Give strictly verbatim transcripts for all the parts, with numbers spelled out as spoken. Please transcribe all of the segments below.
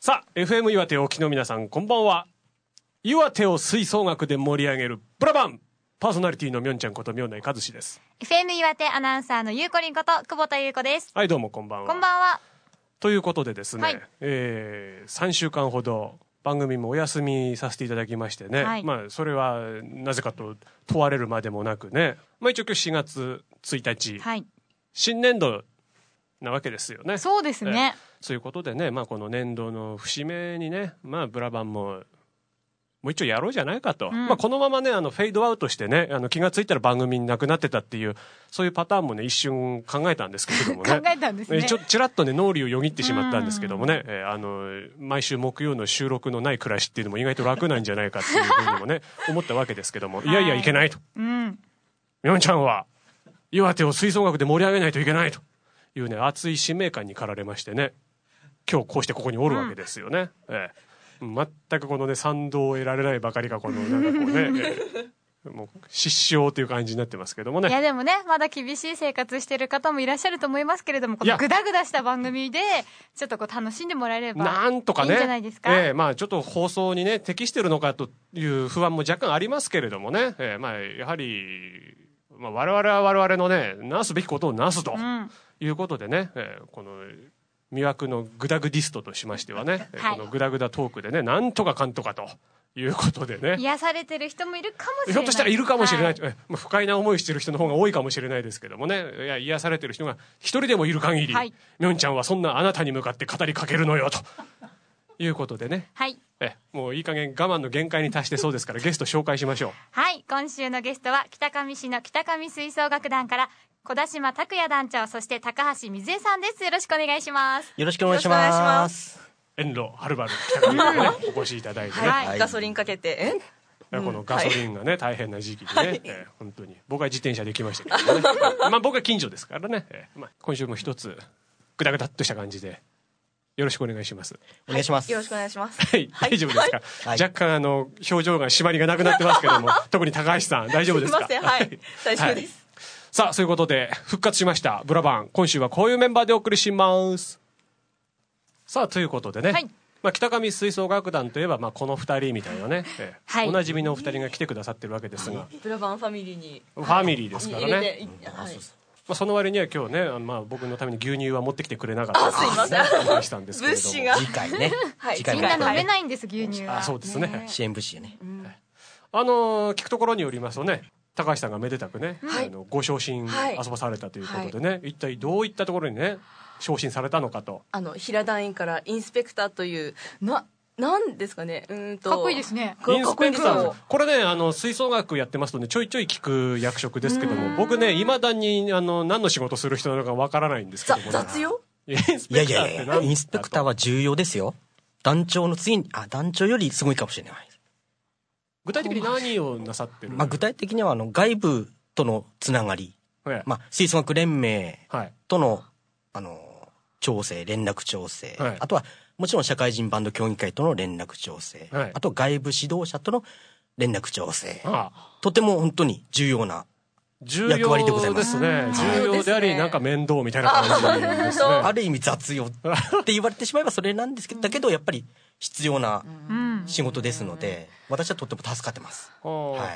さあ エフエム 岩手をお聞きの皆さんこんばんは。岩手を吹奏楽で盛り上げるブラバンパーソナリティのみょんちゃんことみょんないかずしです。 エフエム 岩手アナウンサーのゆうこりんこと久保田優子です。 はいどうもこんばんは。 こんばんは。 ということでですね、 はいえー、さんしゅうかんほど番組もお休みさせていただきましてね、 はい、 まあそれはなぜかと問われるまでもなくね、まあ一応今日しがつついたち、 はい、新年度なわけですよね。 そうですね、 えー、そういうことでね、まあこの年度の節目にね、まあブラバンももう一応やろうじゃないかと、うん、まあこのままねあのフェードアウトしてね、あの気がついたら番組になくなってたっていうそういうパターンもね一瞬考えたんですけれどもね考えたんですね。 ちょちらっとね脳裏をよぎってしまったんですけどもね、えー、あの毎週木曜の収録のない暮らしっていうのも意外と楽なんじゃないかっていうふうにもね思ったわけですけども、いやいやいけないと、 うん、 みょんちゃんは岩手を吹奏楽で盛り上げないといけないというね熱い使命感に駆られましてね、今日こうしてここにおるわけですよね、うん、えー全くこのね賛同を得られないばかりかこのなんかこうね、えー、もう失笑という感じになってますけどもね。 いやでもねまだ厳しい生活してる方もいらっしゃると思いますけれども、このグダグダした番組でちょっとこう楽しんでもらえればなんとかねいいんじゃないですか。 えー、まあちょっと放送にね適してるのかという不安も若干ありますけれどもね、えー、まあやはり、まあ、我々は我々のねなすべきことをなすということでね、うん、えー、この魅惑のグダグディストとしましてはね、はい、このグダグダトークでねなんとかかんとかということでね癒されてる人もいるかもしれない、 ひょっとしたらいるかもしれない、はい、 まあ、 不快な思いしてる人の方が多いかもしれないですけどもね、いや癒されてる人が一人でもいる限り、はい、みょんちゃんはそんなあなたに向かって語りかけるのよということでね、 はい、 えもういい加減我慢の限界に達してそうですからゲスト紹介しましょう。 はい、今週のゲストは北上市の北上吹奏楽団から小田島拓也団長、そして高橋水江さんです。よろしくお願いします。 よろしくお願いします。 遠路はるばる北上にねお越しいただいてね、 はい、ガソリンかけてこのガソリンがね、はい、大変な時期でね、はい、えー、本当に僕は自転車で来ましたけどねまあ僕は近所ですからね、えーまあ、今週も一つグダグダっとした感じでよろしくお願いします。 お願いします。 よろしくお願いします。 はい、大丈夫ですか、はい、若干あの表情が締まりがなくなってますけども特に高橋さん大丈夫ですか。 すいません、はい、大丈夫です、はい。 さあそういうことで復活しましたブラバン、今週はこういうメンバーでお送りします。さあということでね、はい、まあ、北上吹奏楽団といえばまあこのふたりみたいなね、えーはい、おなじみのお二人が来てくださってるわけですが、 ブラバンファミリーにファミリーですからね、はい、 はい、 まあ、その割には今日ね、まあ、僕のために牛乳は持ってきてくれなかったすいませんおしたんですけれども、 物資が次回ね、 はい、 次回みんな飲めないんです、牛乳は。 あ、そうですね、 支援物資ね、 うん、 あの聞くところによりますとね、高橋さんがめでたくね、はい、あのご昇進遊ばされたということでね、はい、一体どういったところにね昇進されたのかと。 あの平団員からインスペクターというななんですかね、うんとかっこいいですね。 インスペクター、これねあの吹奏楽やってますとねちょいちょい聞く役職ですけども、僕ねいまだにあの何の仕事する人なのかわからないんですけども、ね、 雑用。 インスペクターって何だと。 いやいやいやインスペクターは重要ですよ。団長の次にあ団長よりすごいかもしれない。 具体的に何をなさってる、 まあ、具体的にはあの外部とのつながり、はい、まあ、吹奏楽連盟との、はい、あの調整連絡調整、はい、あとはもちろん社会人バンド協議会との連絡調整、はい、あと外部指導者との連絡調整、ああとても本当に重要な役割でございます。 重要ですね。重要でありなんか面倒みたいな感じですね。 ある意味雑用って言われてしまえばそれなんですけど、だけどやっぱり必要な仕事ですので、私はとっても助かってます。はい。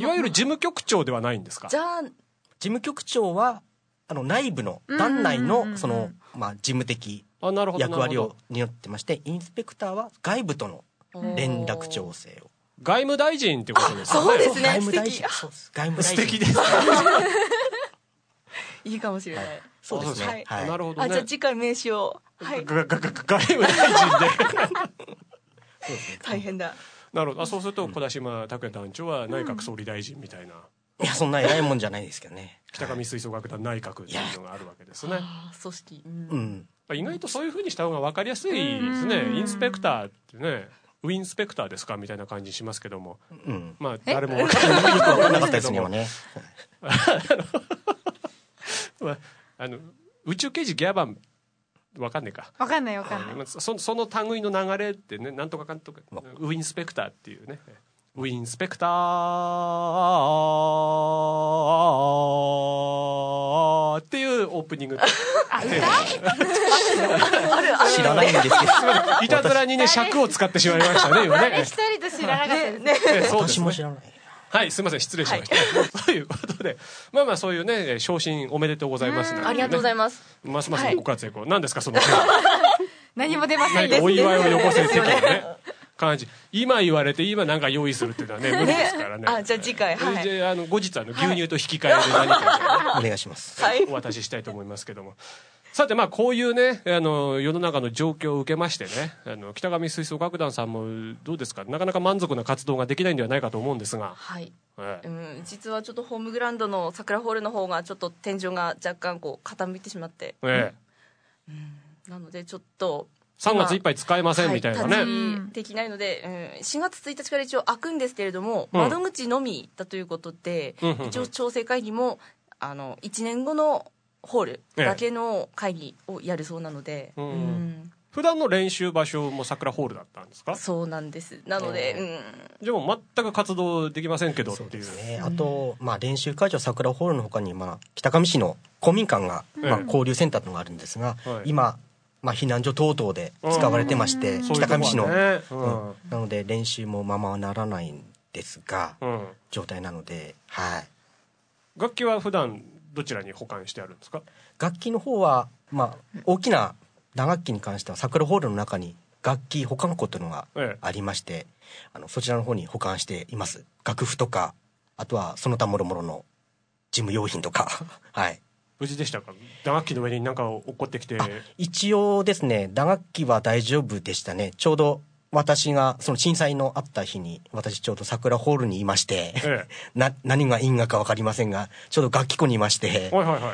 いわゆる事務局長ではないんですか。 じゃあ事務局長はあの内部の団内のそのまあ事務的役割を担ってまして、インスペクターは外部との連絡調整を。 外務大臣ってことですね。 そうですね。 外務大臣。そうです。外務大臣。 素敵です。 いいかもしれない。 そうですね。 はい。なるほどね。 あ、じゃあ次回名刺を。はい。 ががが外務大臣で。 大変だ。 なるほど。あ、そうすると小田島拓也団長は内閣総理大臣みたいな。 いやそんな偉いもんじゃないですけどね。 北上吹奏楽団内閣っていうのがあるわけですね。 組織。 うん。 意外とそういう風にした方が分かりやすいですね。インスペクターってね。ウィンスペクターですかみたいな感じしますけども、うん、まあ誰も分からなかったですけどもね。あの宇宙刑事ギャバン分かんないか。 分かんない分かんない。 そ, その類の流れってね、なんとかかんとかウィンスペクターっていうね、ウィンスペクターっていうオープニング。 あ、歌知らないんですけど。 いたずらにね、尺を使ってしまいましたね、今ね。 誰一人と知らなかったですね。 私も知らない。 はい、すみません、失礼しました。ということで、まあまあそういうね、昇進おめでとうございますので、 ありがとうございます。 ますますご活躍を。何ですか、その何も出ません。 何かお祝いをよこせ的なね。感じ。今言われて今なんか用意するっていうのはね無理ですからね。 あ、じゃあ次回、はい、 じゃあ、あの後日あの牛乳と引き換えで何か、 ね、お願いします、 はい、お渡ししたいと思いますけども。さてまあこういうねあの世の中の状況を受けましてね、あの北上吹奏楽団さんもどうですか、なかなか満足な活動ができないんではないかと思うんですが、 はい、 ええ、 うん、実はちょっとホームグラウンドの桜ホールの方がちょっと天井が若干こう傾いてしまって、 ええ、 うん、なのでちょっとさんがついっぱい使えませんみたいなね、 はい、立ちできないので、うん、しがつついたちから一応開くんですけれども、うん、窓口のみだということで、うんうんうん、一応調整会議もあのいちねんごのホールだけの会議をやるそうなので、 ええ、うんうん、普段の練習場所も桜ホールだったんですか？ そうなんです。なので、うん、 でも全く活動できませんけどっていう。 そうですね。あと、まあ、練習会場桜ホールの他に、まあ、北上市の公民館が、まあ、交流センターというのがあるんですが、はい、今まあ、避難所等々で使われてまして、北上市の、ね、うん、なので練習もままならないんですが、うん、状態なので、はい。 楽器は普段どちらに保管してあるんですか？ 楽器の方は、まあ、大きな打楽器に関しては桜ホールの中に楽器保管庫というのがありまして、ええ、あのそちらの方に保管しています。楽譜とか、あとはその他もろもろの事務用品とかはい。 無事でしたか？打楽器の上に何か起こってきて。 一応ですね、打楽器は大丈夫でしたね。ちょうど私がその震災のあった日に、私ちょうど桜ホールにいまして、ええ、な何が因果か分かりませんが、ちょうど楽器庫にいまして、はいはいはい、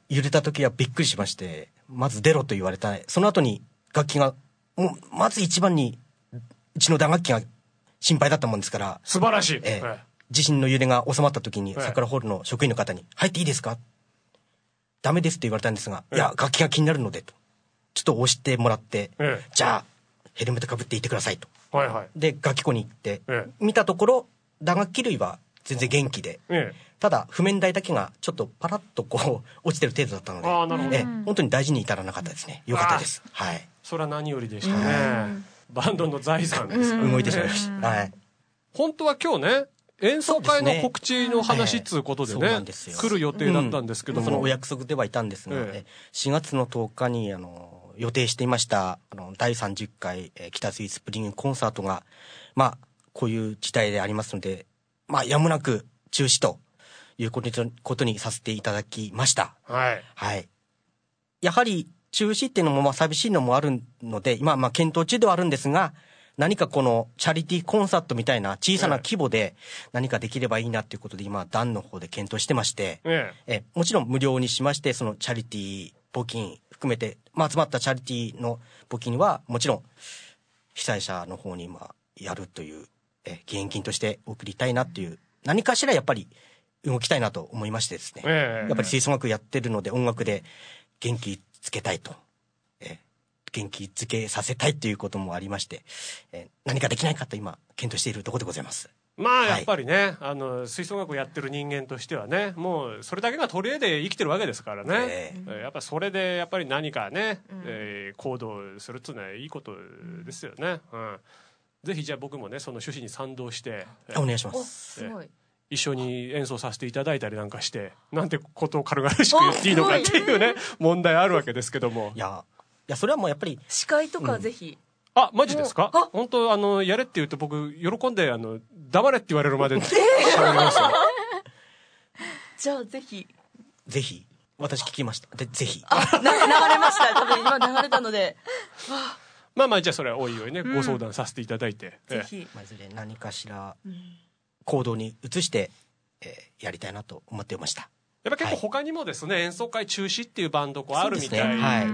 揺れた時はびっくりしまして、まず出ろと言われた。その後に楽器がもうまず一番にうちの打楽器が心配だったもんですから、 素晴らしい、 ええ、地震の揺れが収まった時に桜ホールの職員の方に、入っていいですか、ダメですって言われたんですが、いや楽器が気になるのでとちょっと押してもらって、ええ、じゃあヘルメットかぶっていてくださいと、はいはい、で楽器庫に行って、ええ、見たところ打楽器類は全然元気で、ええ、ただ譜面台だけがちょっとパラッとこう落ちてる程度だったので、あ、なるほど、ええ、本当に大事に至らなかったですね。よかったです。はい。 それは何よりでしたね。バンドの財産ですからね。 動いてしまいました。はい。 本当は今日ね、演奏会の告知の話っつうことでね、ええ、来る予定だったんですけども、 うん、そのお約束ではいたんですが、ええ、しがつのとおかにあの予定していましたあのだいさんじゅっかい、えー、北水スプリングコンサートが、まあ、こういう事態でありますので、まあ、やむなく中止ということにさせていただきました。はい。はい。やはり中止っていうのもまあ寂しいのもあるので、今まあ検討中ではあるんですが、何かこのチャリティーコンサートみたいな小さな規模で何かできればいいなということで今団の方で検討してまして、ええ、えもちろん無料にしまして、そのチャリティー募金含めて、まあ、集まったチャリティーの募金はもちろん被災者の方にまあやるという、え義援金として送りたいなという、何かしらやっぱり動きたいなと思いましてですね、ええ、やっぱり吹奏楽やってるので音楽で元気つけたいと、え元気づけさせたいということもありまして、え何かできないかと今検討しているところでございます。 まあやっぱりね、はい、あの吹奏楽をやってる人間としてはね、もうそれだけが取り柄で生きてるわけですからね、えー、やっぱりそれでやっぱり何かね、うん、えー、行動するっていうのはいいことですよね、うん、ぜひじゃあ僕もねその趣旨に賛同して、 お願いします。 すごい、 一緒に演奏させていただいたりなんかして、なんてことを軽々しく言っていいのかっていうね問題あるわけですけども、 いやいやそれはもうやっぱり司会とかぜひ、 うん、あ、マジですか？本当あのやれって言うと僕喜んで、あの黙れって言われるまで喋りますよ。 じゃあぜひぜひ、私聞きました。でぜひあな流れました。多分今流れたのでまあまあじゃあそれはおいおいね、うん、ご相談させていただいて、 ぜひ、 まあ、いずれ何かしら行動に移して、えー、やりたいなと思っていました。 やっぱ結構他にもですね、はい、演奏会中止っていうバンドこうあるみたいでね、はい、うん、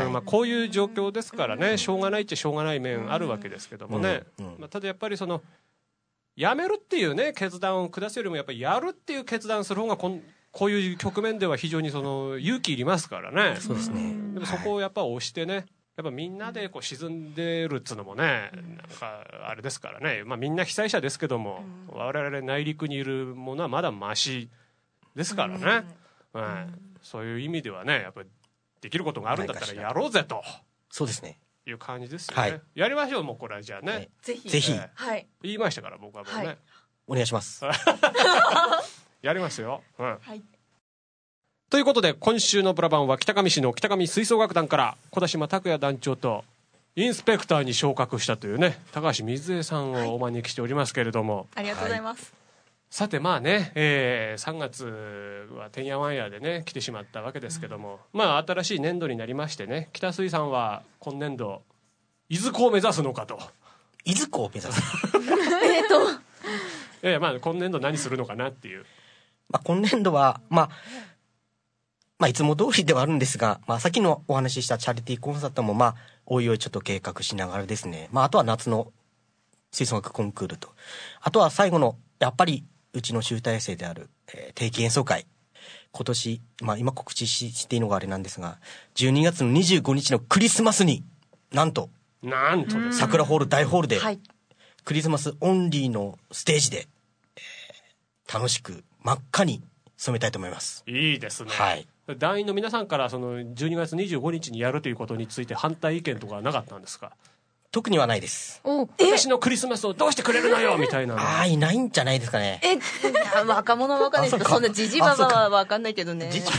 まあ、こういう状況ですからね、しょうがないっちゃしょうがない面あるわけですけどもね、うんうん、まあ、ただやっぱりそのやめるっていうね決断を下すよりもやっぱりやるっていう決断する方がこんこういう局面では非常にその勇気いりますからね。 そうですね。 でもそこをやっぱ押してね、やっぱみんなでこう沈んでるっつうのもね、なんかあれですからね、まあ、みんな被災者ですけども、我々内陸にいるものはまだマシですからね、うん、 そういう意味ではねやっぱりできることがあるんだったらやろうぜと。 そうですね。 いう感じですよね。 はい、 やりましょうもうこれはじゃあね。 ぜひぜひ、 えー、はい。 言いましたから僕はもうね。はい、 お願いします。 やりますよ。うん。 はい。 ということで今週のブラバンは北上市の北上吹奏楽団から小田島拓也団長とインスペクターに昇格したというね高橋水江さんをお招きしておりますけれども、はい、 ありがとうございます。はい、 さてまあね、えー、さんがつはてんやわんやでね来てしまったわけですけども、うん、まあ新しい年度になりましてね北水さんは今年度いずこを目指すのかと。 いずこを目指すえっとえー、まあ今年度何するのかなっていう、 まあ、今年度はまあまあ、いつも通りではあるんですが、まあ、さっきのお話ししたチャリティーコンサートも、まあ、おいおいちょっと計画しながらですね、まあ、あとは夏の吹奏楽コンクールと、あとは最後の、やっぱり、うちの集大成である、えー、定期演奏会。今年、まあ、今告知 し, していいのがあれなんですが、じゅうにがつのにじゅうごにちのクリスマスに、なんと、 なんとですね、 桜ホール大ホールで、 はい、 クリスマスオンリーのステージで、えー、楽しく真っ赤に染めたいと思います。 いいですね。 はい。 団員の皆さんからそのじゅうにがつにじゅうごにちにやるということについて反対意見とかはなかったんですか？ 特にはないです。 私のクリスマスをどうしてくれるのよみたいな。 ああ、いないんじゃないですかね。 え、若者は分かんないですけど、そんなジジババは分かんないけどね。ジジ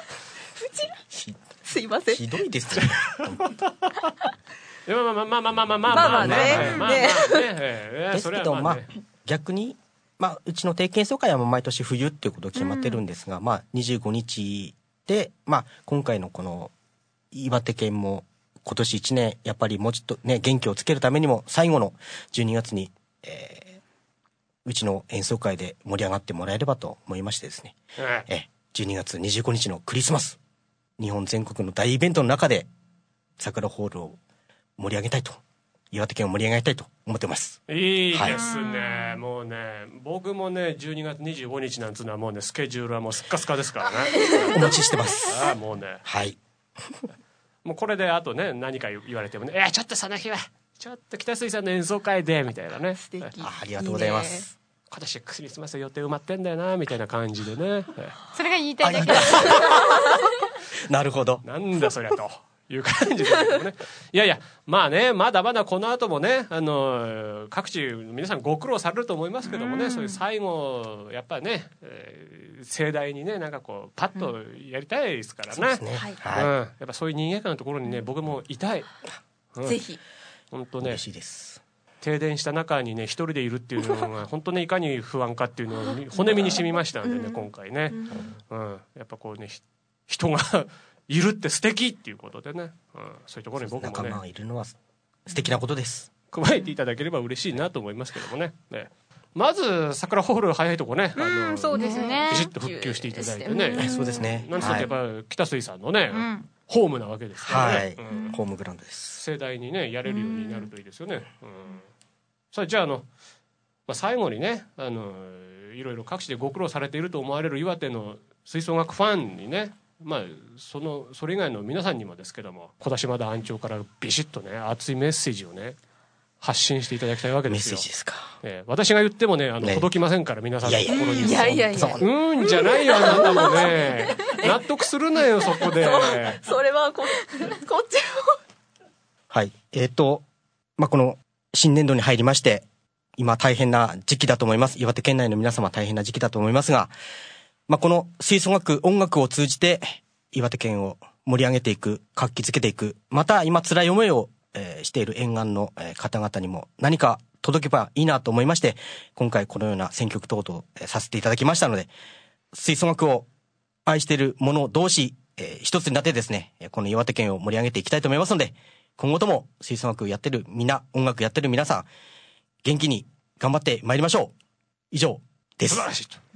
すいません。 ひどいですね。 いやまあまあまあまあまあまあまあまあまあね。 まあまあね。 ですけどまあ逆に。まあ、うちの定期演奏会は毎年冬っていうこと決まってるんですが、うん、まあにじゅうごにちで、まあ、今回のこの岩手県も今年いちねんやっぱりもうちょっとね元気をつけるためにも最後のじゅうにがつに、えー、うちの演奏会で盛り上がってもらえればと思いましてですね、うん、えじゅうにがつにじゅうごにちのクリスマス日本全国の大イベントの中で桜ホールを盛り上げたいと岩手県を盛り上げたいと思ってます。 いいですね、はい、もうね僕もねじゅうにがつにじゅうごにちなんつうのはもうねスケジュールはもうスッカスカですからねお待ちしてます。 ああもうねはいもうこれであとね何か言われてもねえちょっとその日はちょっと北水さんの演奏会でみたいなね素敵あ, ありがとうございます。いいね、 今年クリスマス予定埋まってんだよなみたいな感じでねそれが言いたいだけなるほどなんだそりゃという感じですけどね。いやいやまあねまだまだこの後もねあの各地皆さんご苦労されると思いますけどもね、うん、そういう最後やっぱね、えー、盛大にねなんかこうパッとやりたいですからね、うん、そうですね、はい、うん、やっぱそういう人間観のところにね僕もいたい、 うん、ぜひ本当ね嬉しいです。 停電した中にね一人でいるっていうのが本当ねいかに不安かっていうのを骨身に染みましたんでね、うん、今回ね、うんうん、やっぱこうね人がいるって素敵っていうことでね、うん、そういうところに僕もね仲間がいるのは素敵なことです。 加えていただければ嬉しいなと思いますけども ね, ねまず桜ホール早いとこね、 うん、あのそうですね、 ビシッと復旧していただいてね、 うん、そうですね、 なんつってやっぱ北水さんのね、うん、ホームなわけですからね、 はい、うん、ホームグラウンドです。 盛大にねやれるようになるといいですよね、うん、さあじゃああの、まあ、最後にねあのいろいろ各地でご苦労されていると思われる岩手の吹奏楽ファンにねまあ、そのそれ以外の皆さんにもですけども小田島団長からビシッとね熱いメッセージをね発信していただきたいわけですよ。 メッセージですか、 えー、私が言ってもねあの、ね、届きませんから皆さんの心に。 いやいやいやうんじゃないよあなたもね納得するなよそこで。 そ, それは こ, こっちもはいえっ、ー、とまあこの新年度に入りまして今大変な時期だと思います。岩手県内の皆様大変な時期だと思いますが、まあ、この吹奏楽音楽を通じて岩手県を盛り上げていく活気づけていく、また今辛い思いを、えー、している沿岸の方々にも何か届けばいいなと思いまして今回このような選曲等々させていただきましたので吹奏楽を愛している者同士、えー、一つになってですねこの岩手県を盛り上げていきたいと思いますので今後とも吹奏楽やってるみんな音楽やってる皆さん元気に頑張ってまいりましょう。以上です。 素晴らしいと。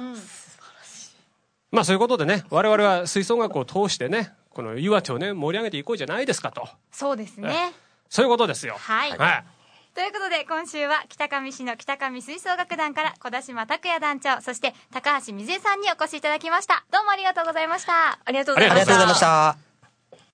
まあそういうことでね我々は吹奏楽を通してねこの岩手をね盛り上げていこうじゃないですかと。 そうですね、 そういうことですよ。 はい、はい、ということで今週は北上市の北上吹奏楽団から小田島拓也団長そして高橋水江さんにお越しいただきました。どうもありがとうございました。 ありがとうございました。 ありがとうございました。